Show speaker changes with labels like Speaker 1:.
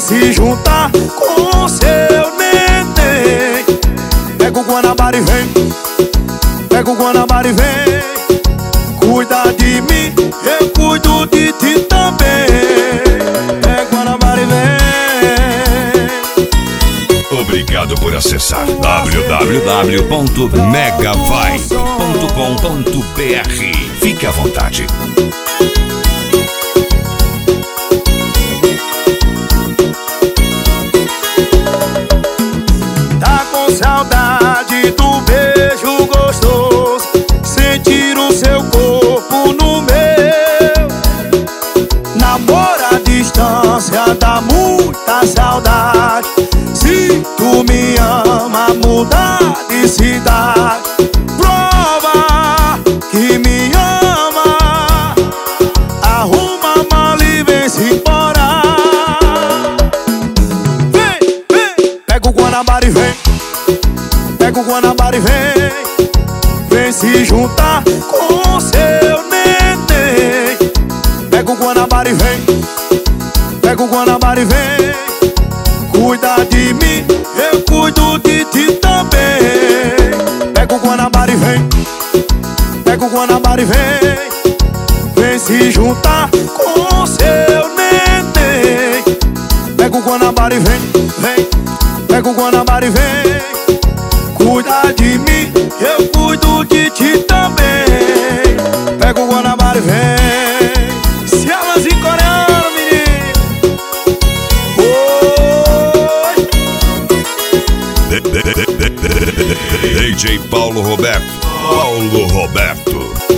Speaker 1: se juntar com seu neném. Pega o Guanabara e vem, pega o Guanabara e vem. Cuida de mim, eu cuido de ti também. Pega o Guanabara e vem.
Speaker 2: Obrigado por acessar www.megavibe.com.br. Fique à vontade.
Speaker 1: Tá com saudade do beijo gostoso, sentir o seu corpo no meu. Namoro à distância dá muita saudade. Se tu me ama, muda de cidade. Prova que me ama, arruma a mala e vem-se embora. Vem, vem, pega o Guanabara e vem, pega o Guanabara e vem. Vem se juntar com seu neném. Pega o Guanabara e vem, pega o Guanabara e vem. Cuida de mim, eu cuido de ti também. Pega o Guanabara e vem, pega o Guanabara e vem. Vem se juntar com seu neném. Pega o Guanabara e vem, vem. Pega o Guanabara e vem. Cuida de mim, eu cuido de ti também. Pega o Guanabara e vem. Se elas em coreano, menino.
Speaker 2: DJ Paulo Roberto.